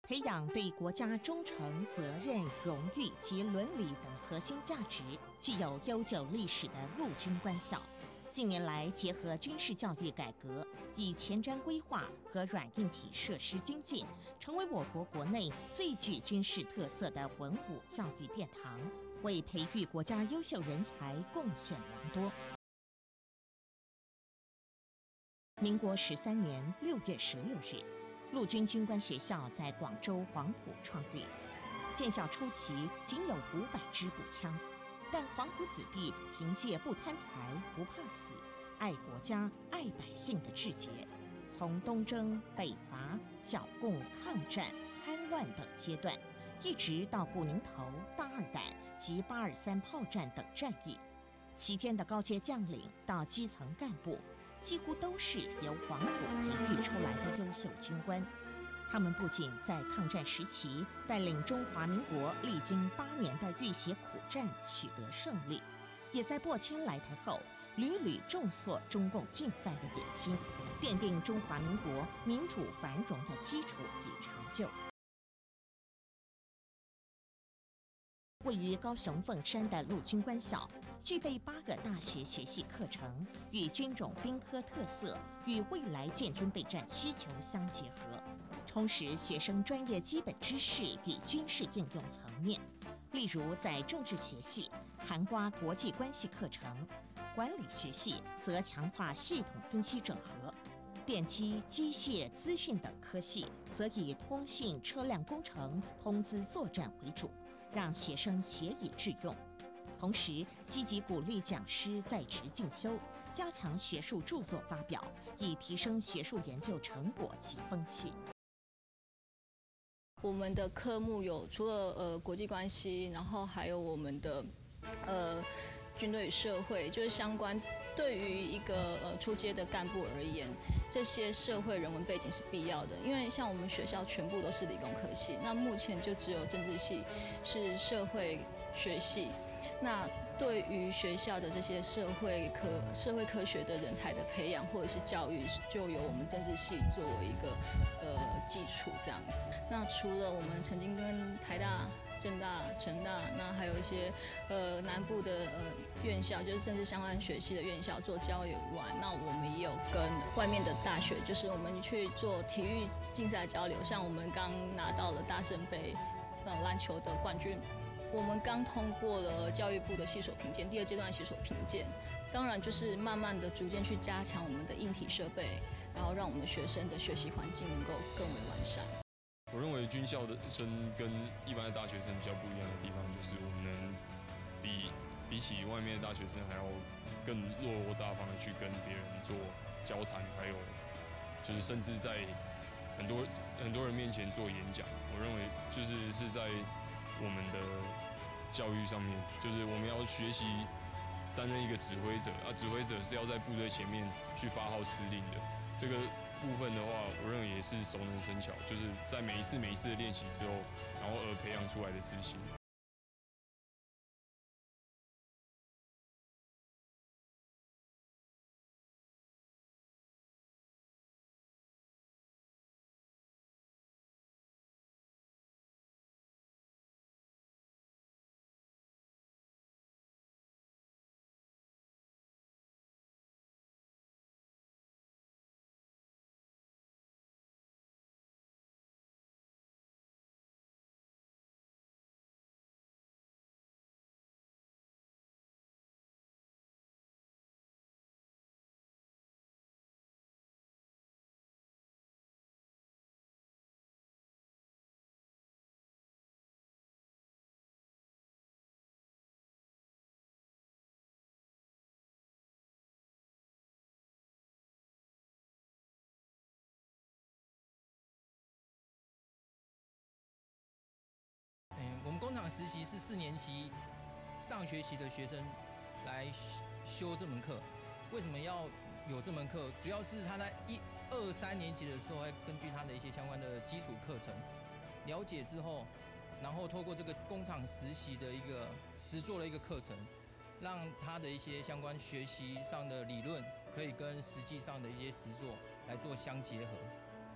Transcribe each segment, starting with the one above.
培养对国家忠诚、责任、荣誉及伦理等核心价值具有悠久历史的陆军官校，近年来结合军事教育改革，以前瞻规划和软硬体设施精进，成为我国国内最具军事特色的文武教育殿堂，为培育国家优秀人才贡献良多。民国13年6月16日，陆军军官学校在广州黄埔创立。建校初期仅有500支步枪，但黄埔子弟凭借不贪财、不怕死、爱国家、爱百姓的志节，从东征、北伐、剿共、抗战、戡乱等阶段，一直到古宁头、大二胆及823炮战等战役，期间的高阶将领到基层干部，几乎都是由黄埔培育出来的优秀军官。他们不仅在抗战时期带领中华民国历经8年的浴血苦战取得胜利，也在播迁来台后屡屡重挫中共进犯的野心，奠定中华民国民主繁荣的基础与成就。位于高雄凤山的陆军官校，具备8个大学学系课程，与军种兵科特色与未来建军备战需求相结合，充实学生专业基本知识与军事应用层面。例如，在政治学系涵括国际关系课程，管理学系则强化系统分析整合，电机、机械、资讯等科系则以通信、车辆工程、通资作战为主，让学生学以致用。同时，积极鼓励讲师在职进修，加强学术著作发表，以提升学术研究成果及风气。 我们的科目有除了国际关系，然后还有我们的军队与社会，就是相关对于一个初阶的干部而言，这些社会人文背景是必要的。因为像我们学校全部都是理工科系，那目前就只有政治系是社会学系。那对于学校的这些社会科学的人才的培养或者是教育，就由我们政治系作为一个基础这样子。那除了我们曾经跟台大、政大、成大，那还有一些南部的院校，就是政治相关学系的院校做交流以外，那我们也有跟外面的大学，就是我们去做体育竞赛交流，像我们刚拿到了大正杯篮球的冠军。我们刚通过了教育部的系所评鉴，第2阶段系所评鉴，当然就是慢慢的逐渐去加强我们的硬体设备，然后让我们学生的学习环境能够更为完善。 我认为军校的生跟一般的大学生比较不一样的地方，就是我们能比起外面的大学生还要更落落大方的去跟别人做交谈，还有就是甚至在很多人面前做演讲。我认为是在我们的教育上面，就是我们要学习担任一个指挥者啊，指挥者是要在部队前面去发号施令的。这个部分的话，我认为也是熟能生巧，就是在每一次的练习之后，然后而培养出来的自信。 我们工厂实习是4年级上学期的学生来修这门课。为什么要有这门课？主要是他在1、2、3年级的时候，会根据他的一些相关的基础课程了解之后，然后透过这个工厂实习的一个实作的一个课程，让他的一些相关学习上的理论可以跟实际上的一些实作来做相结合。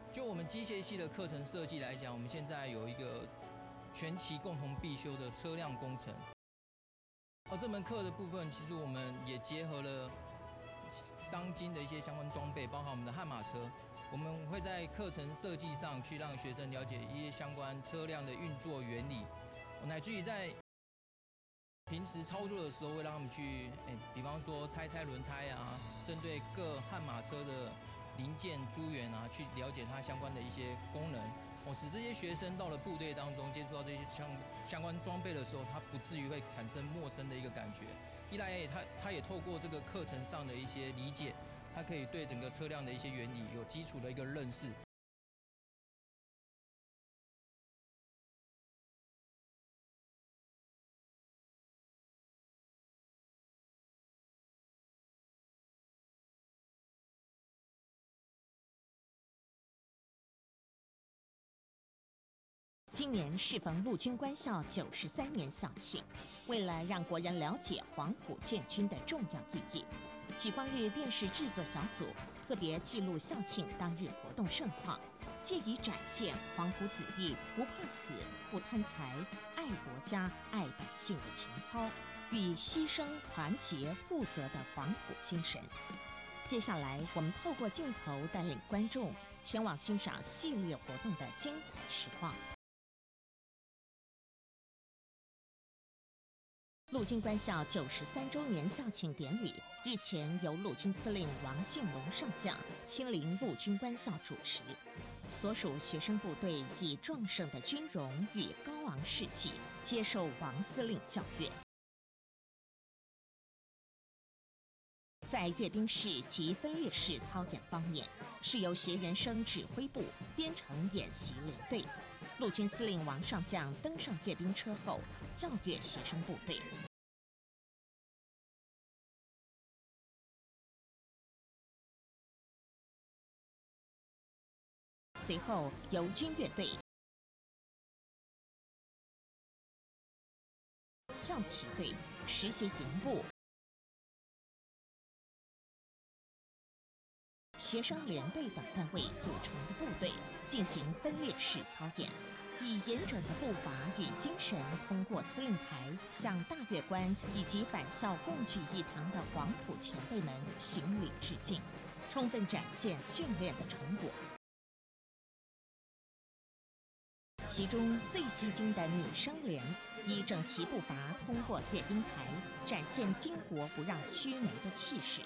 就我们机械系的课程设计来讲，我们现在有一个全期共同必修的车辆工程。而这门课的部分，其实我们也结合了当今的一些相关装备，包含我们的悍马车。我们会在课程设计上去让学生了解一些相关车辆的运作原理，乃至于在平时操作的时候，会让他们去，比方说拆轮胎啊，针对各悍马车的零件诸元啊，去了解它相关的一些功能，使这些学生到了部队当中接触到这些相关装备的时候，他不至于会产生陌生的一个感觉。一来他也透过这个课程上的一些理解，他可以对整个车辆的一些原理有基础的一个认识。 今年适逢陆军官校93年校庆，为了让国人了解黄埔建军的重要意义，举光日电视制作小组特别记录校庆当日活动盛况，借以展现黄埔子弟不怕死、不贪财、爱国家、爱百姓的情操与牺牲、团结、负责的黄埔精神。接下来，我们透过镜头带领观众前往欣赏系列活动的精彩实况。陆军官校93周年校庆典礼日前由陆军司令王信龙上将亲临陆军官校主持，所属学生部队以壮盛的军容与高昂士气接受王司令教阅。在阅兵式及分列式操演方面，是由学员生指挥部编成演习领队，陆军司令王上将登上阅兵车后，教阅学生部队。随后由军乐队、校旗队、实习营部、学生联队等单位组成的部队进行分列式操演，以严整的步伐与精神，通过司令台向大阅官以及返校共聚一堂的黄埔前辈们行礼致敬，充分展现训练的成果。其中最吸睛的女生连，以整齐步伐通过阅兵台，展现巾帼不让须眉的气势。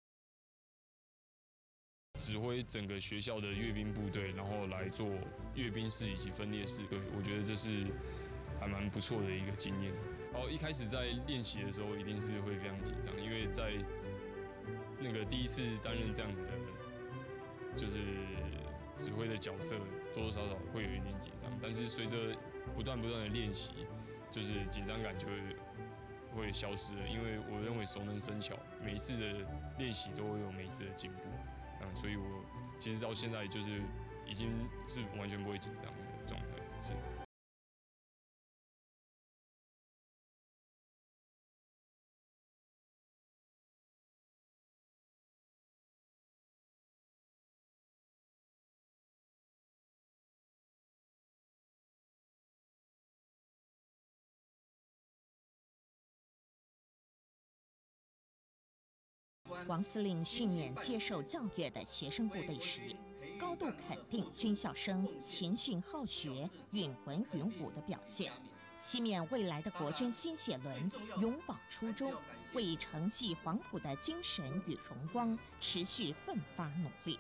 指挥整个学校的阅兵部队，然后来做阅兵式以及分列式，对我觉得这是还蛮不错的一个经验。一开始在练习的时候，一定是会非常紧张，因为在那个第一次担任这样子的，就是指挥的角色，多多少少会有一点紧张。但是随着不断的练习，就是紧张感就会消失了。因为我认为熟能生巧，每一次的练习都会有每一次的进步。所以我其实到现在就是已经是完全不会紧张的状态，是。 王司令训勉接受教阅的学生部队时，高度肯定军校生勤训好学、允文允武的表现，期勉未来的国军新血轮永葆初衷，为承继黄埔的精神与荣光持续奋发努力。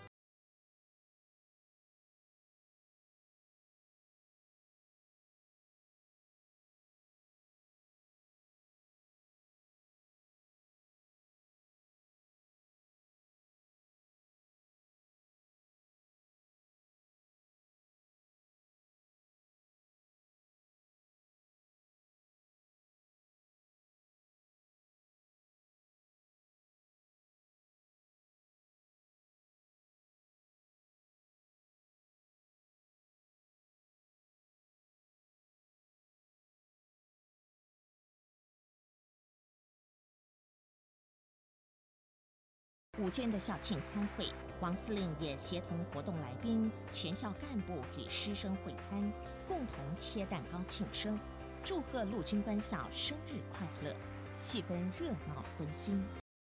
午间的校庆参会，王司令也协同活动来宾、全校干部与师生会餐，共同切蛋糕庆生，祝贺陆军官校生日快乐，气氛热闹温馨。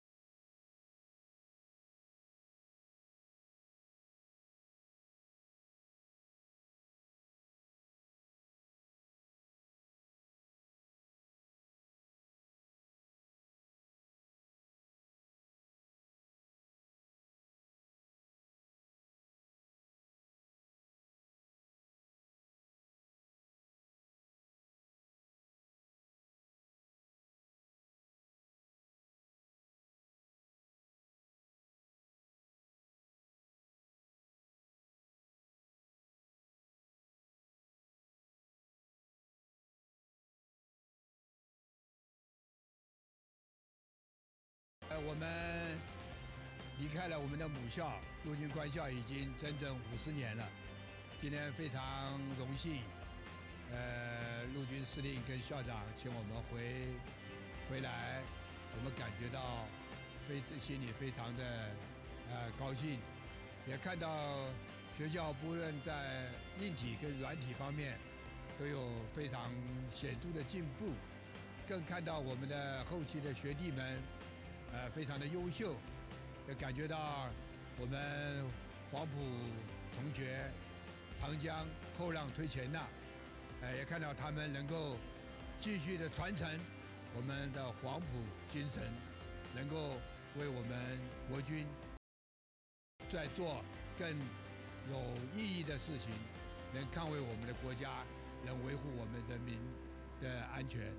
我们离开了我们的母校陆军官校已经整整50年了。今天非常荣幸，陆军司令跟校长请我们回来，我们感觉到心里非常的高兴，也看到学校不论在硬体跟软体方面都有非常显著的进步，更看到我们的后期的学弟们。非常的优秀，也感觉到我们黄埔同学长江后浪推前浪，也看到他们能够继续的传承我们的黄埔精神，能够为我们国军在做更有意义的事情，能捍卫我们的国家，能维护我们人民的安全。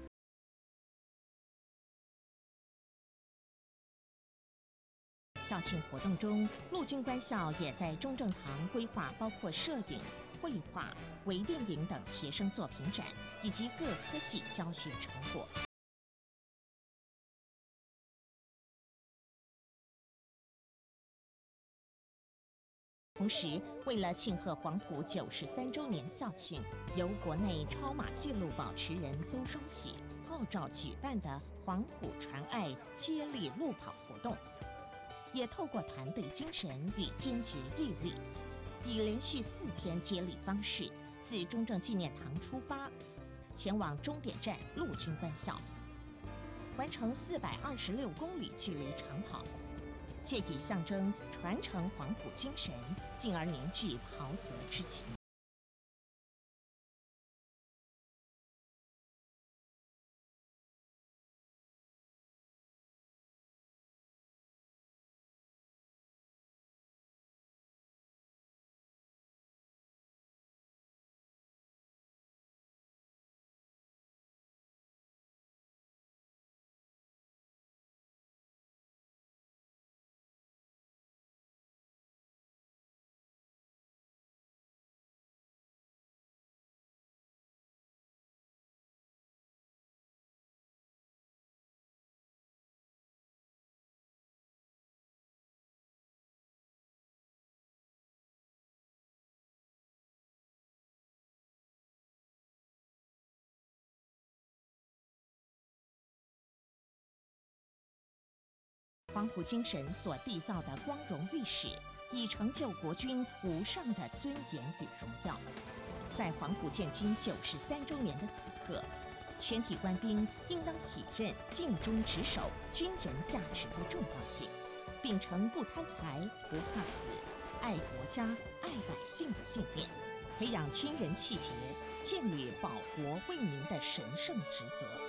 校庆活动中，陆军官校也在中正堂规划包括摄影、绘画、微电影等学生作品展，以及各科系教学成果。同时，为了庆贺黄埔93周年校庆，由国内超马纪录保持人邹双喜号召举办的黄埔传爱接力路跑活动。也透过团队精神与坚决毅力，以连续4天接力方式，自中正纪念堂出发，前往终点站陆军官校，完成426公里距离长跑，借以象征传承黄埔精神，进而凝聚袍泽之情。黄埔精神所缔造的光荣历史，已成就国军无上的尊严与荣耀。在黄埔建军93周年的此刻，全体官兵应当体认尽忠职守军人价值的重要性，秉承不贪财、不怕死、爱国家、爱百姓的信念，培养军人气节，建立保国为民的神圣职责。